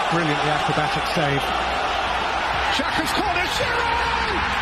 Brilliantly acrobatic save. Xhaka's corner, Giroud!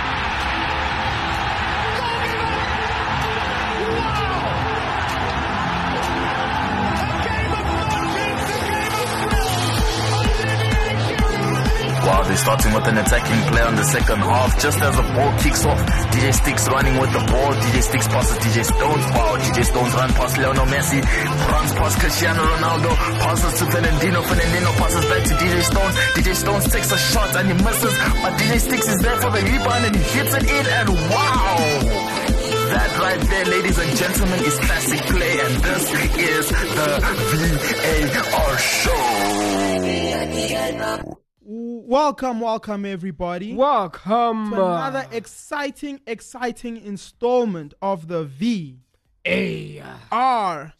Wow, they're starting with an attacking play on the second half. Just as the ball kicks off, DJ Sticks running with the ball. DJ Sticks passes DJ Stones. Wow, DJ Stones run past Lionel Messi. Runs past Cristiano Ronaldo. Passes to Fernandinho. Fernandinho passes back to DJ Stones. DJ Stones takes a shot and he misses. But DJ Sticks is there for the rebound and he hits it in. And wow! That right there, ladies and gentlemen, is classic play. And this is the VAR show. Welcome everybody. Welcome to another exciting installment of the VAR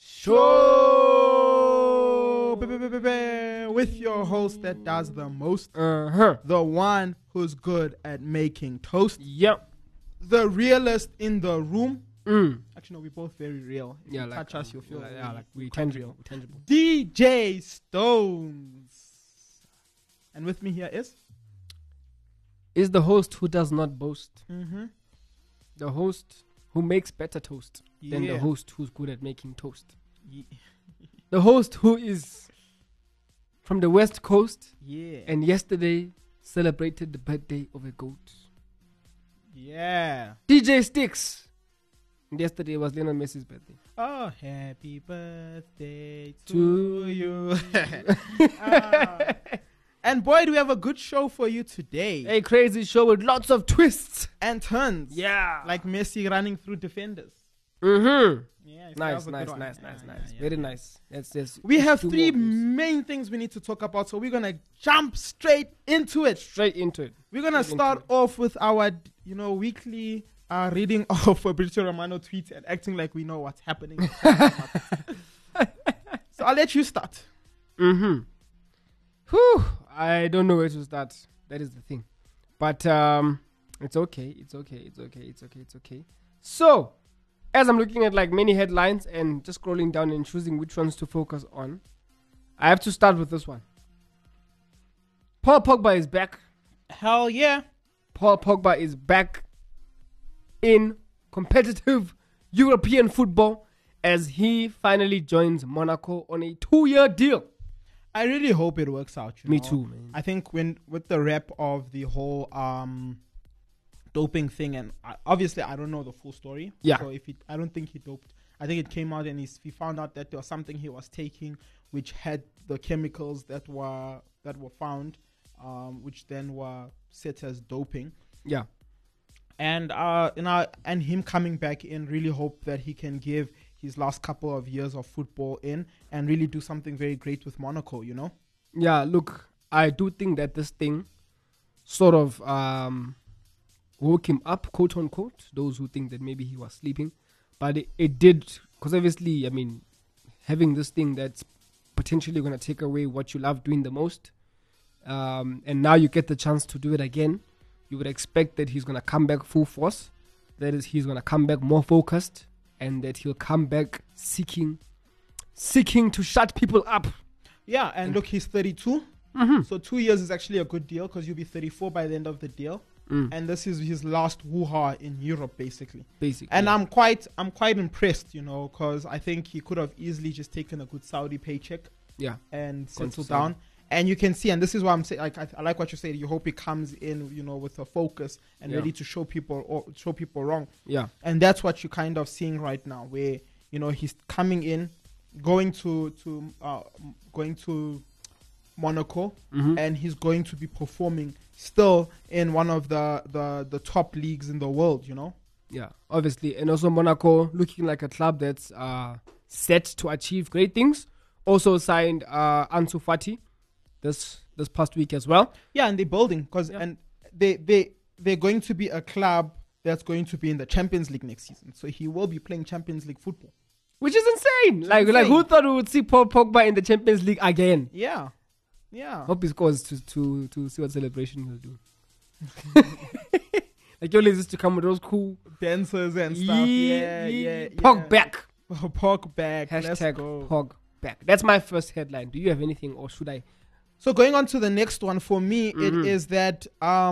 show. With your host that does the most, the one who's good at making toast. Yep. The realest in the room. Actually, no, we're both very real. If you touch us, you'll feel like we tangible. DJ Stones. And with me here is the host who does not boast. Mm-hmm. The host who makes better toast than the host who's good at making toast. The host who is from the West Coast. Yeah. And yesterday celebrated the birthday of a goat. Yeah. DJ Sticks. And yesterday was Lionel Messi's birthday. Oh, happy birthday to you. And boy, do we have a good show for you today. A crazy show with lots of twists and turns. Yeah. Like Messi running through defenders. Mm-hmm. Yeah, nice. Very nice. We have three main things we need to talk about, so we're going to jump straight into it. We're going to start off with our, weekly reading of Fabrizio Romano tweets and acting like we know what's happening. So I'll let you start. Mm-hmm. Whew. I don't know where to start. That is the thing. But it's okay. So, as I'm looking at like many headlines and just scrolling down and choosing which ones to focus on, I have to start with this one. Paul Pogba is back. Hell yeah. Paul Pogba is back in competitive European football as he finally joins Monaco on a 2-year deal. I really hope it works out. Me too, man. I think with the rep of the whole doping thing, and obviously I don't know the full story. Yeah. So I don't think he doped. I think it came out and he found out that there was something he was taking which had the chemicals that were found, which then were set as doping. Yeah. And and him coming back in, really hope that he can give his last couple of years of football in and really do something very great with Monaco, Yeah, look, I do think that this thing sort of woke him up, quote unquote, those who think that maybe he was sleeping. But it did, because obviously, having this thing that's potentially going to take away what you love doing the most, and now you get the chance to do it again, you would expect that he's going to come back full force, that is, he's going to come back more focused, and that he'll come back seeking to shut people up. Yeah, and look, he's 32. Mm-hmm. So 2 years is actually a good deal because you'll be 34 by the end of the deal. And this is his last hoo-ha in Europe, basically. And yeah. I'm quite impressed, because I think he could have easily just taken a good Saudi paycheck. Yeah. And settle down. And you can see, and this is why I'm saying, like, I like what you said. You hope he comes in, with a focus and ready to show people wrong. Yeah. And that's what you're kind of seeing right now, where he's coming in, going to Monaco, and he's going to be performing still in one of the top leagues in the world. Yeah, obviously, and also Monaco looking like a club that's set to achieve great things. Also signed Ansu Fati this past week as well. Yeah, and they're building and they're going to be a club that's going to be in the Champions League next season. So he will be playing Champions League football, which is insane. Like who thought we would see Paul Pogba in the Champions League again? Yeah. Hope he scores to see what celebration he'll do. Like he always used to come with those cool dancers and stuff. Yeah. Pog back. Pog back. Hashtag Pog back. That's my first headline. Do you have anything, or should I So going on to the next one, for me, it is that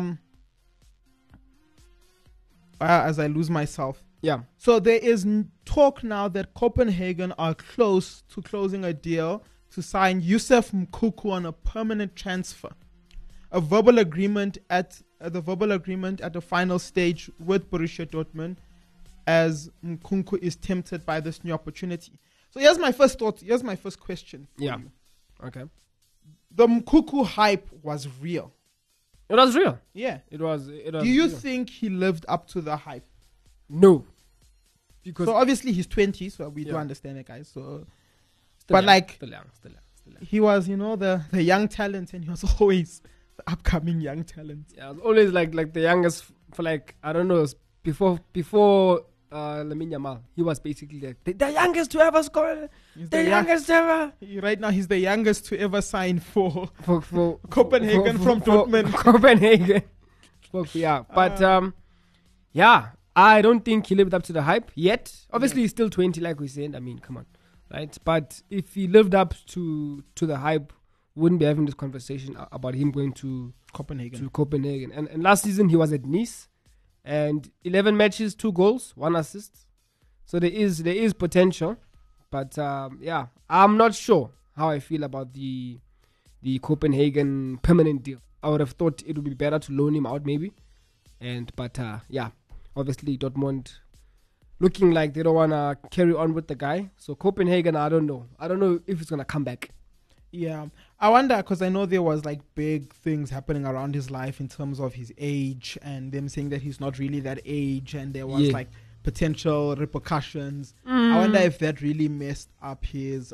as I lose myself. Yeah. So there is talk now that Copenhagen are close to closing a deal to sign Youssef Mkuku on a permanent transfer. A verbal agreement at the final stage with Borussia Dortmund, as Mkuku is tempted by this new opportunity. So here's my first thought. Here's my first question for you. Okay. The Mkuku hype was real. It was real. Yeah. It was Do you think he lived up to the hype? No. Because so obviously he's 20, so we do understand it, guys. So, still young. He was, the young talent, and he was always the upcoming young talent. Yeah, I was always like the youngest for I don't know, before Lamine Yamal. He was basically the youngest to ever score. The youngest ever. Right now, he's the youngest to ever sign for Copenhagen from Dortmund. Copenhagen. But I don't think he lived up to the hype yet. Obviously, he's still 20, like we said. I mean, come on, right? But if he lived up to the hype, we wouldn't be having this conversation about him going to Copenhagen. And last season, he was at Nice. And 11 matches, 2 goals, 1 assist. So there is potential. But I'm not sure how I feel about the Copenhagen permanent deal. I would have thought it would be better to loan him out maybe. But obviously Dortmund looking like they don't want to carry on with the guy. So Copenhagen, I don't know. I don't know if it's going to come back. Yeah, I wonder, because I know there was big things happening around his life in terms of his age, and them saying that he's not really that age, and there was potential repercussions. I wonder if that really messed up his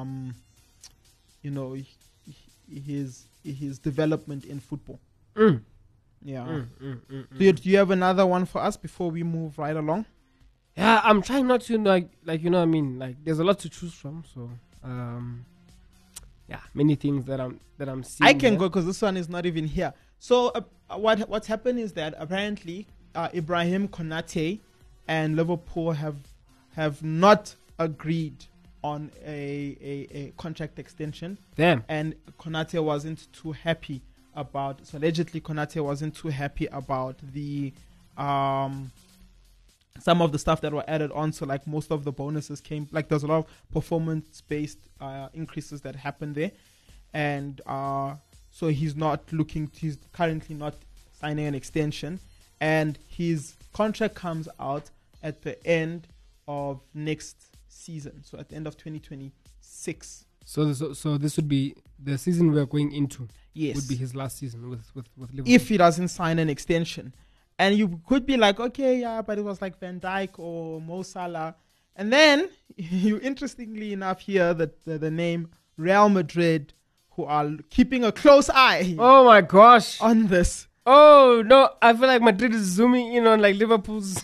his development in football. Yeah. Do you have another one for us before we move right along? Yeah, I'm trying not to there's a lot to choose from, so many things that I'm seeing. I can go because this one is not even here. So what's happened is that apparently Ibrahim Konate and Liverpool have not agreed on a contract extension. Damn. And Konate wasn't too happy about. So allegedly, Konate wasn't too happy about the some of the stuff that were added on. So most of the bonuses came, there's a lot of performance-based increases that happened there. And so he's currently not signing an extension. And his contract comes out at the end of next season. So at the end of 2026. So this would be the season we're going into. Yes. Would be his last season with Liverpool. If he doesn't sign an extension. And you could be like, okay, yeah, but it was Van Dijk or Mo Salah. And then you interestingly enough hear the name Real Madrid, who are keeping a close eye. Oh my gosh. On this. Oh no, I feel like Madrid is zooming in on Liverpool's.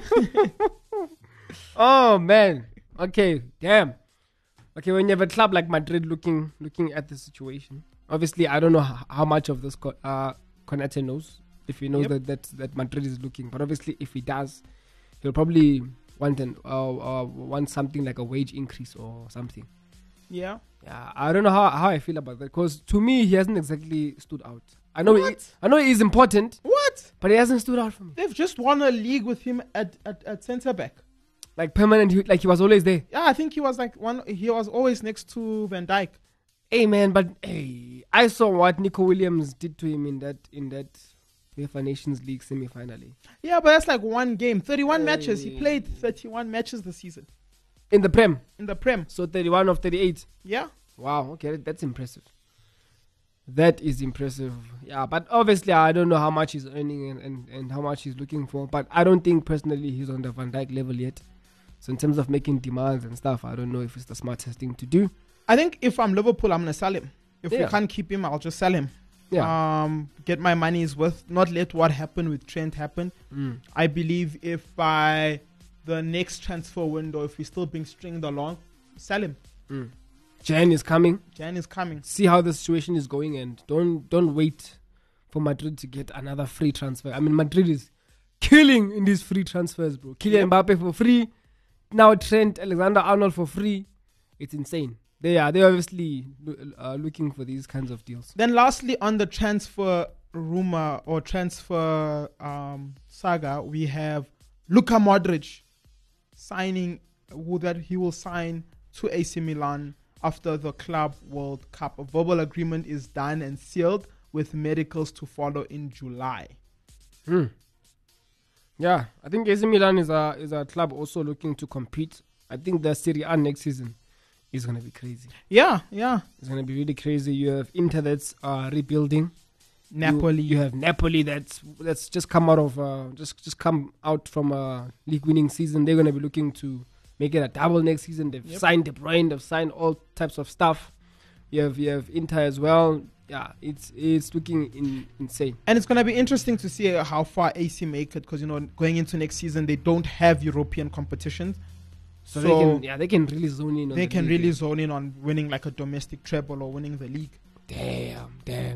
Oh man. Okay, damn. Okay, when you have a club like Madrid looking at the situation. Obviously, I don't know how much of this Konate knows. If he knows that Madrid is looking, but obviously if he does, he'll probably want something like a wage increase or something. Yeah. Yeah, I don't know how I feel about that, because to me he hasn't exactly stood out. I know he is important. What? But he hasn't stood out for me. They've just won a league with him at centre back. Permanent, he was always there. Yeah, I think he was he was always next to Van Dijk. Hey man, but I saw what Nico Williams did to him in that UEFA Nations League semi-finally. Yeah, but that's one game. 31 matches. He played 31 matches this season. In the Prem? In the Prem. So 31 of 38? Yeah. Wow, okay, that's impressive. That is impressive. Yeah, but obviously I don't know how much he's earning and how much he's looking for. But I don't think personally he's on the Van Dijk level yet. So in terms of making demands and stuff, I don't know if it's the smartest thing to do. I think if I'm Liverpool, I'm going to sell him. If we can't keep him, I'll just sell him. Yeah. Get my money's worth. Not let what happened with Trent happen. I believe if by the next transfer window, if we're still being stringed along, sell him. Jan is coming. See how the situation is going, and don't wait for Madrid to get another free transfer. I mean, Madrid is killing in these free transfers, bro. Kylian Mbappe for free. Now Trent Alexander-Arnold for free. It's insane. They're obviously looking for these kinds of deals. Then lastly, on the transfer rumor or transfer saga, we have Luka Modric signing that he will sign to AC Milan after the Club World Cup. A verbal agreement is done and sealed with medicals to follow in July. Yeah, I think AC Milan is a club also looking to compete. I think the Serie A next season is going to be crazy. Yeah. It's going to be really crazy. You have Inter that's rebuilding. Napoli. You have Napoli that's just come out of just come out from a league winning season. They're going to be looking to make it a double next season. They've signed De Bruyne. They've signed all types of stuff. You have Inter as well. Yeah, it's looking insane. And it's going to be interesting to see how far AC make it because, going into next season, they don't have European competitions. So they can really zone in on They can really zone in on winning like a domestic treble or winning the league. Damn.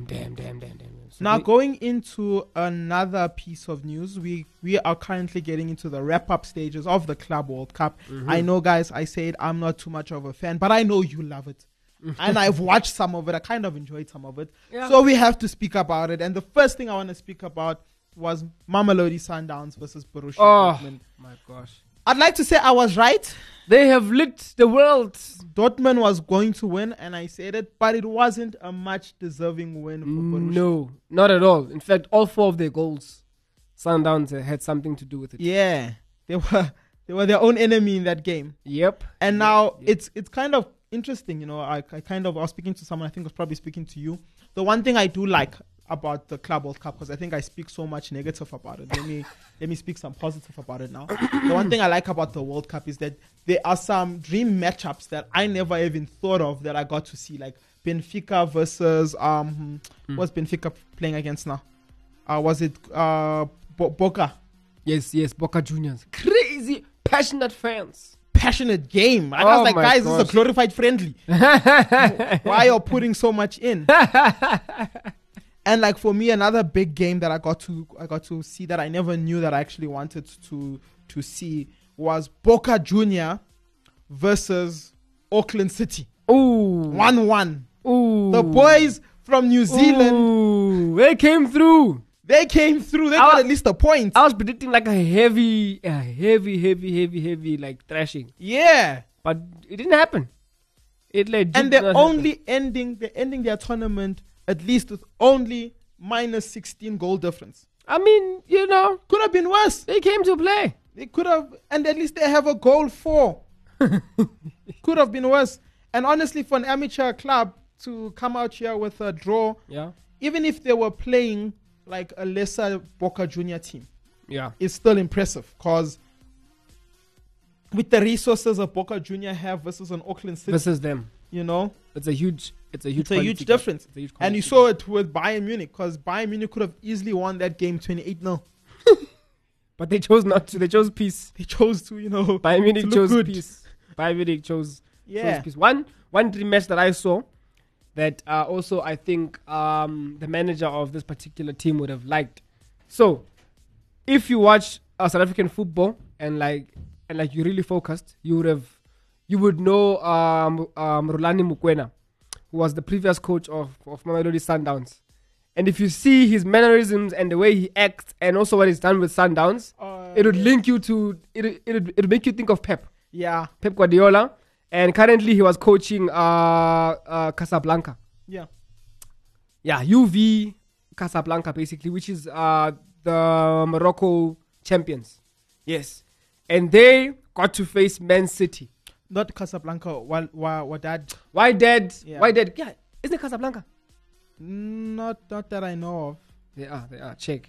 So now, going into another piece of news, we are currently getting into the wrap-up stages of the Club World Cup. Mm-hmm. I know, guys, I said I'm not too much of a fan, but I know you love it. And I've watched some of it. I kind of enjoyed some of it. Yeah. So we have to speak about it. And the first thing I want to speak about was Mamelodi Sundowns versus Borussia Dortmund. My gosh. I'd like to say I was right. They have lit the world. Dortmund was going to win, and I said it, but it wasn't a much deserving win for Borussia. No, not at all. In fact, all 4 of their goals, Sundowns had something to do with it. Yeah, they were their own enemy in that game. Yep. And now it's kind of interesting, I was speaking to someone, I think I was probably speaking to you. The one thing I do like about the Club World Cup, because I think I speak so much negative about it. Let me speak some positive about it now. The one thing I like about the World Cup is that there are some dream matchups that I never even thought of that I got to see, like Benfica versus what's Benfica playing against now? Was it Boca? Yes, Boca Juniors. Crazy passionate fans. Passionate game. I was like, guys, this is a glorified friendly. Why are you putting so much in? And like for me, another big game that I got to see that I never knew that I actually wanted to see was Boca Junior versus Auckland City. Ooh. 1-1. Ooh. The boys from New Zealand. Ooh. They came through. They got at least a point. I was predicting like a heavy like thrashing. Yeah. But it didn't happen. It legit. And they're ending their tournament at least with only minus 16 goal difference. I mean, could have been worse. They came to play. They could have, and at least they have a goal for. Could have been worse. And honestly, for an amateur club to come out here with a draw, even if they were playing like a lesser Boca Junior team, it's still impressive because with the resources a Boca Junior have versus an Auckland City, versus them, it's a huge difference. And you gap. saw it with Bayern Munich because Bayern Munich could have easily won that game 28-0. But they chose not to. They chose peace. They chose to, Bayern Munich chose good. peace. Bayern Munich chose peace. One dream match that I saw that also I think the manager of this particular team would have liked. So, if you watch South African football and you're really focused, you would know Rulani Mukwena, who was the previous coach of Mamelodi Sundowns. And if you see his mannerisms and the way he acts and also what he's done with Sundowns, it would link you to it would make you think of Pep. Yeah. Pep Guardiola. And currently he was coaching Casablanca. Yeah. Yeah, UV Casablanca basically, which is the Morocco champions. Yes. And they got to face Man City. Not Casablanca. Wydad. Yeah. Wydad. Yeah. Isn't it Casablanca? Not that I know of. They are. Check.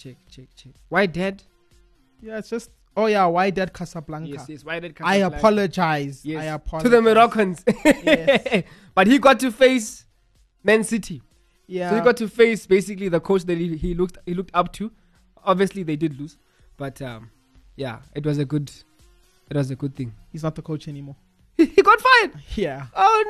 Wydad? Yeah, it's just... Oh, yeah, Wydad Casablanca. Yes, Wydad Casablanca. I apologize. Yes. I apologize. To the Moroccans. Yes. But he got to face Man City. Yeah. So he got to face basically the coach that he looked up to. Obviously, they did lose. But, it was a good thing. He's not the coach anymore. He got fired. Yeah. Oh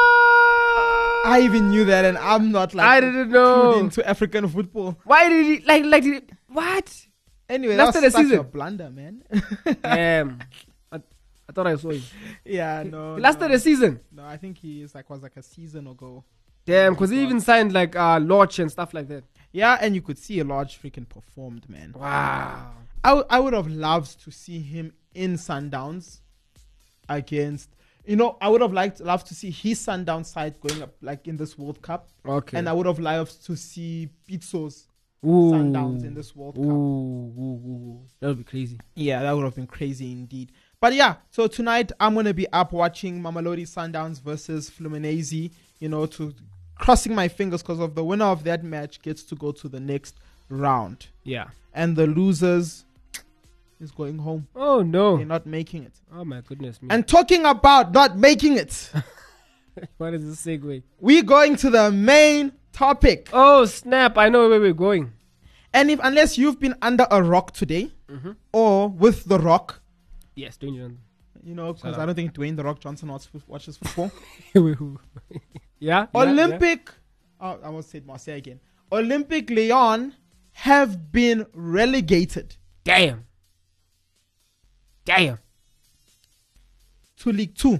no! I even knew that, and I'm not like I didn't know into African football. Why did he like? Did he, what? Anyway, Last that's of the such season. a blunder, man. I thought I saw him. Yeah, no. He lasted a season. No, I think he is was like a season ago. Damn, because he even signed like Lodge and stuff like that. Yeah, and you could see a Lodge freaking performed, man. Wow. I would have loved to see him in Sundowns against, I would have loved to see his Sundown side going up like in this World Cup. Okay. And I would have loved to see Pitso's Sundowns in this World Cup. That would be crazy. Yeah, that would have been crazy indeed. But yeah, so tonight I'm going to be up watching Mamelodi Sundowns versus Fluminense, to crossing my fingers because of the winner of that match gets to go to the next round. Yeah. And the losers is going home. Oh, no. They're not making it. Oh, my goodness me. And talking about not making it. What is this segue? We're going to the main topic. Oh, snap. I know where we're going. And unless you've been under a rock today or with the rock. Yes, Dwayne Johnson. Because I don't think Dwayne The Rock Johnson watches football. Yeah. Olympic. Oh, I almost said Marseille again. Olympic Lyon have been relegated. Damn. To League 2.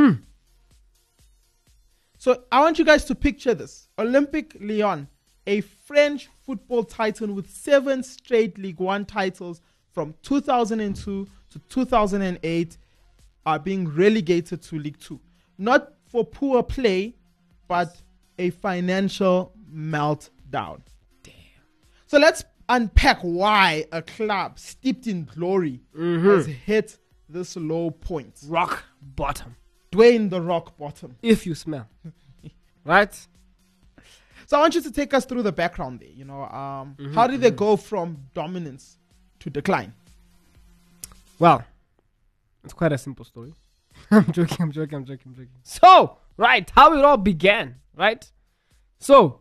So I want you guys to picture this. Olympic Lyon, a French football titan with 7 straight League 1 titles from 2002 to 2008, are being relegated to League 2. Not for poor play, but a financial meltdown. Damn. So let's unpack why a club steeped in glory has hit this low point. Rock bottom. Dwayne The Rock Bottom. If you smell. Right? So I want you to take us through the background there. How did they go from dominance to decline? Well, it's quite a simple story. I'm joking. So, right, how it all began, right? So,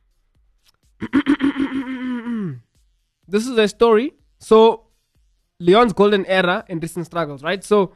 this is a story. So, Lyon's golden era and recent struggles, right? So,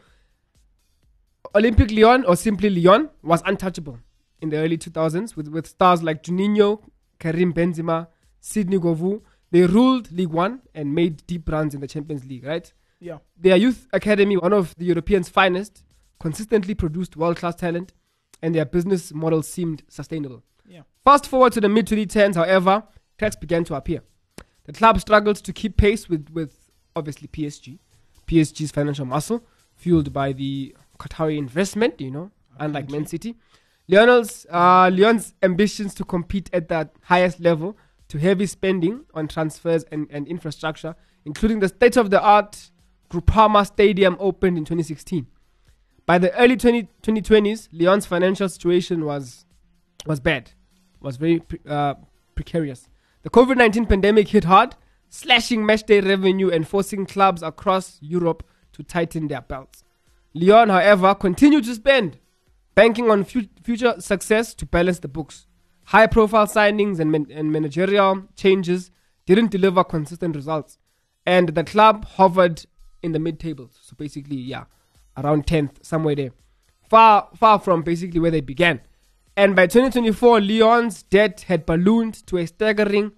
Olympic Lyon, or simply Lyon, was untouchable in the early 2000s with stars like Juninho, Karim Benzema, Sidney Govou. They ruled League One and made deep runs in the Champions League, right? Yeah. Their youth academy, one of the Europeans' finest, consistently produced world-class talent, and their business model seemed sustainable. Yeah. Fast forward to the mid-2010s, however, threats began to appear. The club struggled to keep pace with obviously PSG's financial muscle, fueled by the Qatari investment, unlike Man City. Lyon's ambitions to compete at that highest level to heavy spending on transfers and infrastructure, including the state-of-the-art Groupama Stadium opened in 2016. By the early 2020s, Lyon's financial situation was bad, was very precarious. The COVID-19 pandemic hit hard, slashing matchday revenue and forcing clubs across Europe to tighten their belts. Lyon, however, continued to spend, banking on future success to balance the books. High-profile signings and managerial changes didn't deliver consistent results, and the club hovered in the mid-tables. So basically, around 10th, somewhere there. Far from basically where they began. And by 2024, Lyon's debt had ballooned to a staggering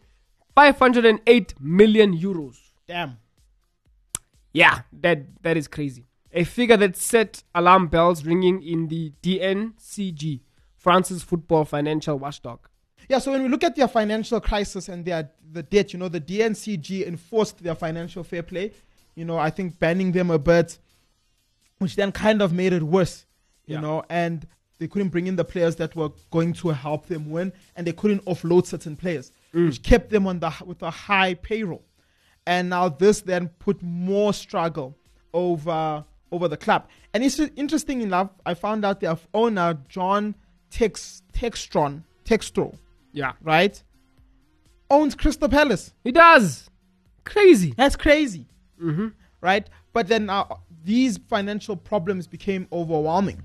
508 million euros. Damn. Yeah, that is crazy. A figure that set alarm bells ringing in the DNCG, France's football financial watchdog. Yeah, so when we look at their financial crisis and the debt, the DNCG enforced their financial fair play. I think banning them a bit, which then kind of made it worse, and they couldn't bring in the players that were going to help them win, and they couldn't offload certain players, which kept them with a high payroll. And now this then put more struggle over the club. And it's interesting enough, I found out their owner, John Textro, right, owns Crystal Palace. He does. Crazy. That's crazy. Right? But then now these financial problems became overwhelming.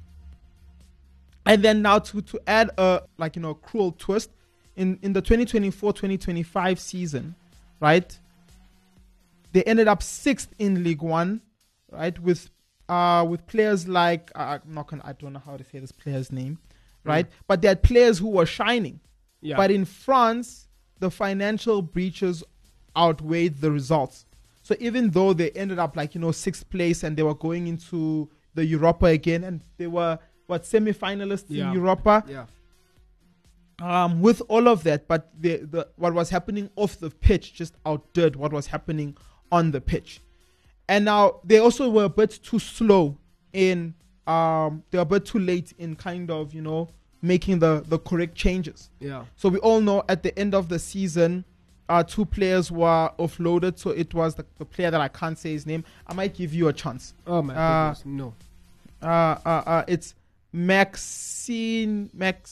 And then now to add a cruel twist, in the 2024-2025 season, right, they ended up 6th in League One, right, with players like I don't know how to say this player's name, right? But they had players who were shining. Yeah. But in France, the financial breaches outweighed the results. So even though they ended up 6th place and they were going into the Europa again, and they were semi-finalists in Europa. Yeah. With all of that, but the what was happening off the pitch just outdid what was happening on the pitch. And now they also were a bit too slow in they were a bit too late in kind of, making the correct changes. Yeah. So we all know at the end of the season, 2 players were offloaded. So it was the player that I can't say his name. I might give you a chance. Oh my goodness, no. It's Maxine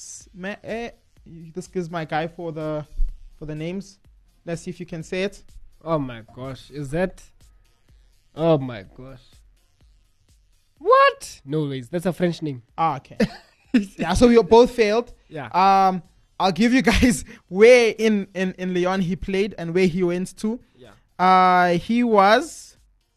this is my guy for the names. Let's see if you can say it. Oh my gosh, is that? Oh my gosh. What? No ways. That's a French name. Okay. Yeah, so we both failed. Yeah. I'll give you guys where in Lyon he played and where he went to. Yeah. He was.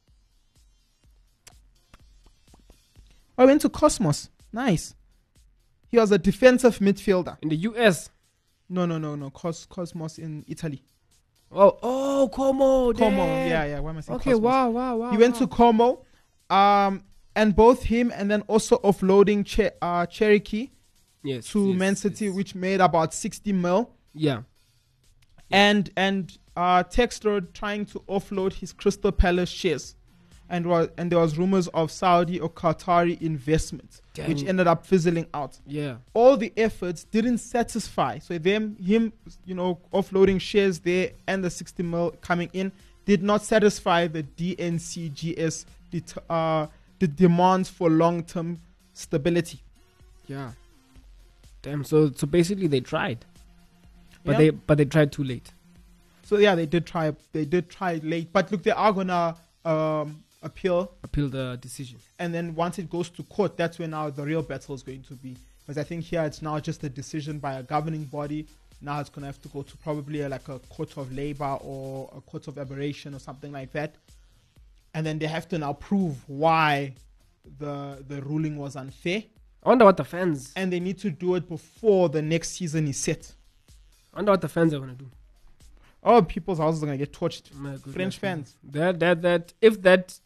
I went to Cosmos. Nice. He was a defensive midfielder. In the US? No. Cosmos in Italy. Oh, Como. Como. Yeah. Why am I saying Okay, Cosmos? wow. He went to Como. And both him and then also offloading Cherokee to Man City, which made about 60 mil. Yeah. And Textor trying to offload his Crystal Palace shares. And there was rumors of Saudi or Qatari investment, which ended up fizzling out. Yeah. All the efforts didn't satisfy. So him, offloading shares there and the 60 mil coming in did not satisfy the DNCGS the demands for long-term stability. Yeah. Damn. So basically they tried, but Yeah. they tried too late. So yeah, they did try late. But look, they are gonna appeal, the decision. and then once it goes to court, that's when now the real battle is going to be. Because I think here it's now just a decision by a governing body. Now it's gonna have to go to probably like a court of labor or a court of aberration or something like that. And then they have to now prove why the ruling was unfair. I wonder what the fans. And they need to do it before the next season is set. I wonder what the fans are gonna do. Oh, people's houses are gonna get torched. My goodness. French fans. That if that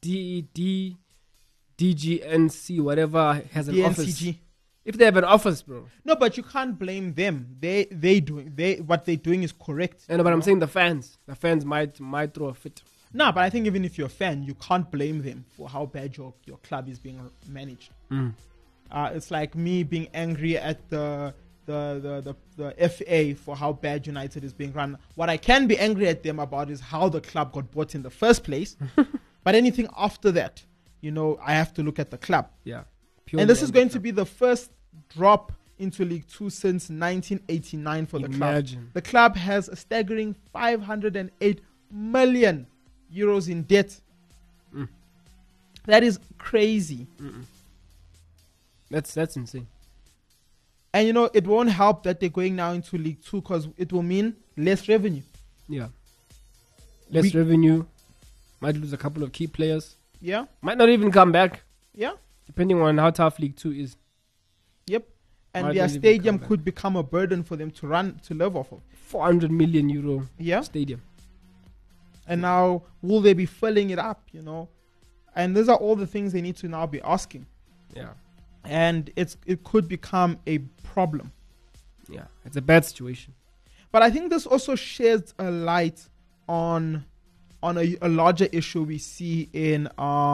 DGNC whatever has an office. DNCG. If they have an office, bro. No, but you can't blame them. What they're doing is correct. I know, but I'm saying the fans might throw a fit. No, but I think even if you're a fan, you can't blame them for how bad your club is being managed. It's like me being angry at the FA for how bad United is being run. What I can be angry at them about is how the club got bought in the first place. But anything after that, I have to look at the club. Yeah. And this is going to be the first drop into League 2 since 1989 for the club. The club has a staggering 508 million euros in debt. That is crazy. That's insane. And it won't help that they're going now into League 2 because it will mean less revenue. Yeah. Less revenue. Might lose a couple of key players. Yeah. Might not even come back. Yeah. Depending on how tough League 2 is. Yep. And their stadium could become a burden for them to live off of. 400 million euro stadium. And now, will they be filling it up, And these are all the things they need to now be asking. Yeah. And it could become a problem. Yeah. It's a bad situation. But I think this also sheds a light on a larger issue we see in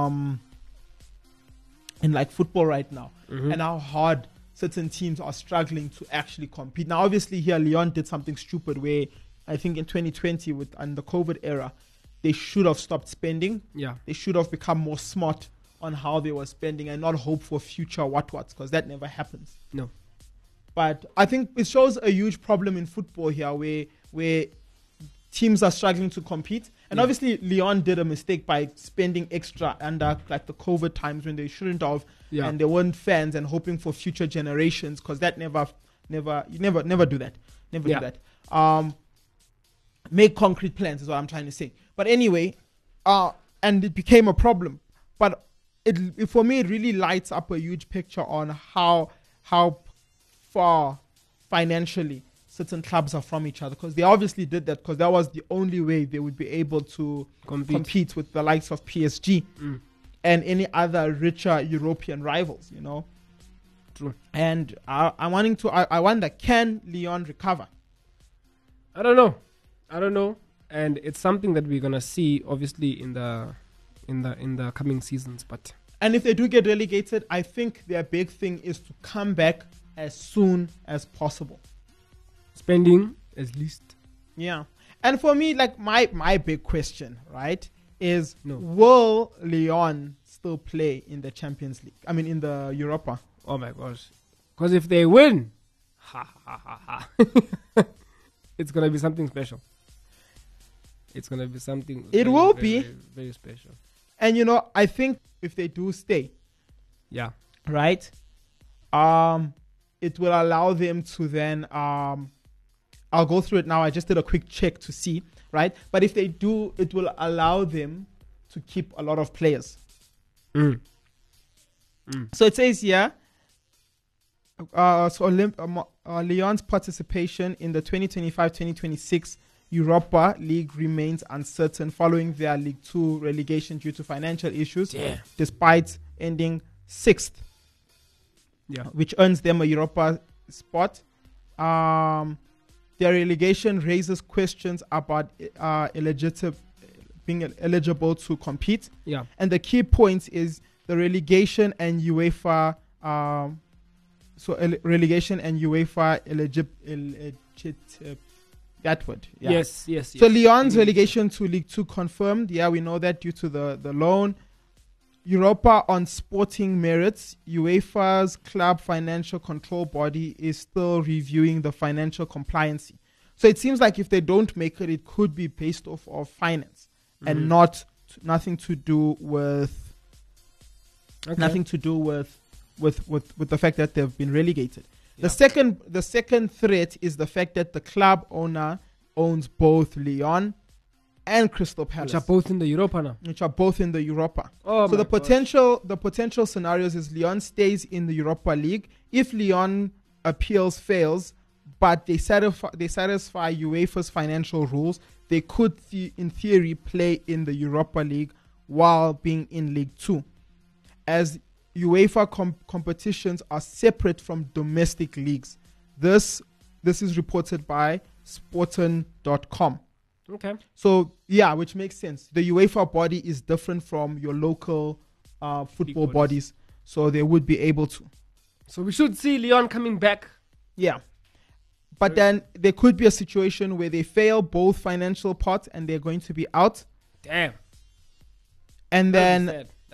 like football right now, and how hard certain teams are struggling to actually compete. Now, obviously, here Lyon did something stupid where I think in 2020 and the COVID era, they should have stopped spending. Yeah, they should have become more smart on how they were spending and not hope for future what's, because that never happens. No, but I think it shows a huge problem in football here where teams are struggling to compete. And obviously, Lyon did a mistake by spending extra under like the COVID times when they shouldn't have, and they weren't fans and hoping for future generations, because that never do that. Never do that. Make concrete plans is what I'm trying to say. But anyway, and it became a problem. But it for me, it really lights up a huge picture on how far financially certain clubs are from each other, because they obviously did that because that was the only way they would be able to compete with the likes of PSG. and any other richer European rivals, you know. True. And I wonder, can Lyon recover? I don't know. And it's something that we're gonna see, obviously, in the coming seasons. And if they do get relegated, I think their big thing is to come back as soon as possible. Spending at least. Yeah. And for me, like my big question, right, is No. will Lyon still play in the Champions League? I mean, in the Europa. Oh my gosh. Because if they win, it's gonna be something special. It's gonna be something. It will be very, very special. And you know, I think if they do stay, Yeah. right, it will allow them to then I'll go through it now. I just did a quick check to see, right? But if they do, it will allow them to keep a lot of players. So it says here, Lyon's participation in the 2025-2026 Europa League remains uncertain following their League 2 relegation due to financial issues, despite ending 6th, which earns them a Europa spot. Their relegation raises questions about being eligible to compete. Yeah. And the key point is the relegation and UEFA. Relegation and UEFA that word. Yeah. Yes. So Lyon's relegation to League 2 confirmed. Yeah, we know that due to the loan. Europa on sporting merits. UEFA's club financial control body is still reviewing the financial compliance. So it seems like if they don't make it, it could be based off of finance and nothing to do with with the fact that they've been relegated. Yeah. The second threat is the fact that the club owner owns both Lyon and Crystal Palace, which are both in the Europa now. So the potential scenarios is Lyon stays in the Europa League. If Lyon appeals fails, but they satisfy UEFA's financial rules, they could in theory play in the Europa League while being in League 2, as UEFA competitions are separate from domestic leagues. This is reported by Sporten.com. Okay. So, yeah, which makes sense. The UEFA body is different from your local football bodies. So they would be able to. So we should see Lyon coming back. Yeah. But then there could be a situation where they fail both financial parts and they're going to be out. Damn. And then...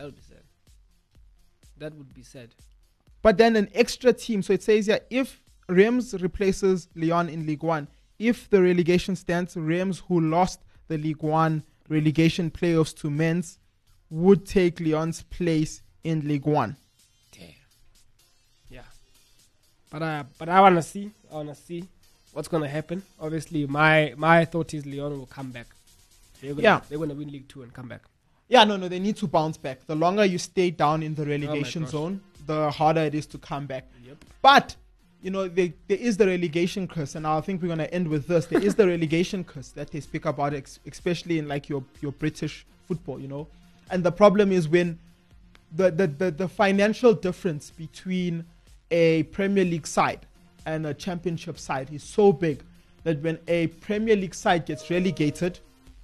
That would be sad. But then an extra team. So it says here, if Reims replaces Lyon in League 1, if the relegation stands, Reims, who lost the League 1 relegation playoffs to Mens, would take Lyon's place in League 1. Damn. Yeah. But I want to see what's going to happen. Obviously, my thought is Lyon will come back. They're going to win League 2 and come back. Yeah, no, they need to bounce back. The longer you stay down in the relegation zone, the harder it is to come back. Yep. But, you know, there is the relegation curse, and I think we're going to end with this. There is the relegation curse that they speak about, especially in like your British football, you know. And the problem is when the financial difference between a Premier League side and a Championship side is so big that when a Premier League side gets relegated,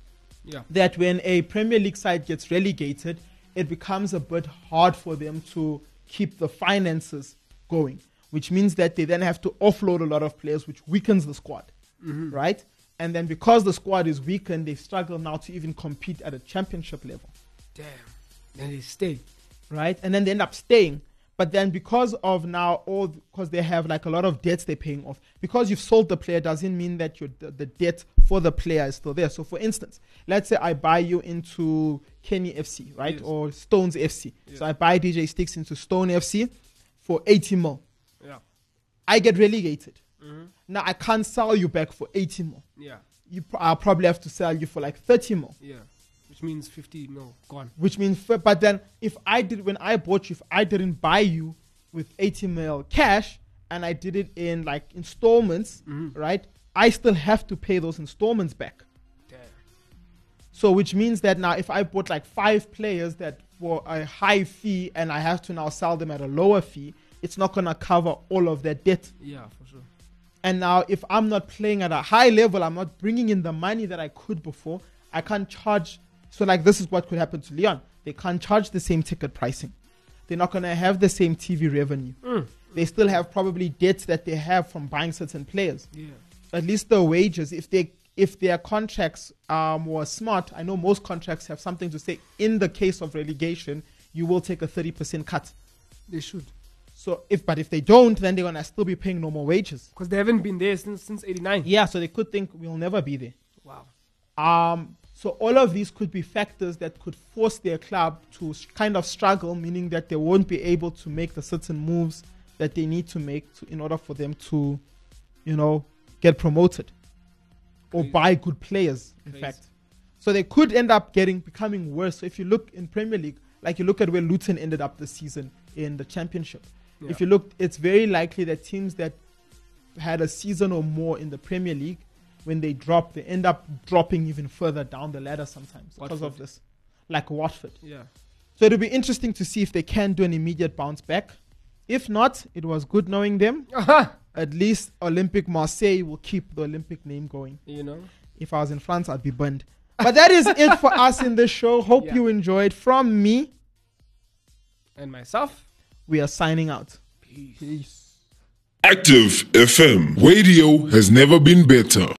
it becomes a bit hard for them to keep the finances going, which means that they then have to offload a lot of players, which weakens the squad, right? And then because the squad is weakened, they struggle now to even compete at a Championship level. Damn. Then they stay. Right? And then they end up staying. But then because they have like a lot of debts they're paying off, because you've sold the player doesn't mean that the debt for the player is still there. So for instance, let's say I buy you into Kenny FC, right? Yes. Or Stones FC. Yeah. So I buy DJ Sticks into Stone FC for 80 mil. Yeah. I get relegated. Now I can't sell you back for 80 mil. Yeah. I'll probably have to sell you for like 30 mil. Yeah. Which means 50 mil gone. But then when I bought you, if I didn't buy you with 80 mil cash and I did it in like installments, right? I still have to pay those installments back. Damn. So which means that now if I bought like 5 players that for a high fee and I have to now sell them at a lower fee, it's not going to cover all of their debt. Yeah, for sure. And now if I'm not playing at a high level, I'm not bringing in the money that I could before, I can't charge. So like this is what could happen to Lyon. They can't charge the same ticket pricing. They're not going to have the same TV revenue. They still have probably debts that they have from buying certain players. Yeah. At least the wages, if their contracts were smart, I know most contracts have something to say. In the case of relegation, you will take a 30% cut. They should. So if they don't, then they're gonna still be paying normal wages. Because they haven't been there since '89. Yeah, so they could think we'll never be there. Wow. So all of these could be factors that could force their club to kind of struggle, meaning that they won't be able to make the certain moves that they need to make in order for them to, get promoted or buy good players, in fact. So they could end up becoming worse. So if you look in Premier League, like you look at where Luton ended up this season in the Championship. Yeah. If you look, it's very likely that teams that had a season or more in the Premier League, when they drop, they end up dropping even further down the ladder sometimes because of this. Like Watford. Yeah. So it'll be interesting to see if they can do an immediate bounce back. If not, it was good knowing them. At least Olympique Marseille will keep the Olympic name going. If I was in France, I'd be burned. But that is it for us in this show. Hope you enjoyed. From me and myself, we are signing out. Peace. Active FM. Radio has never been better.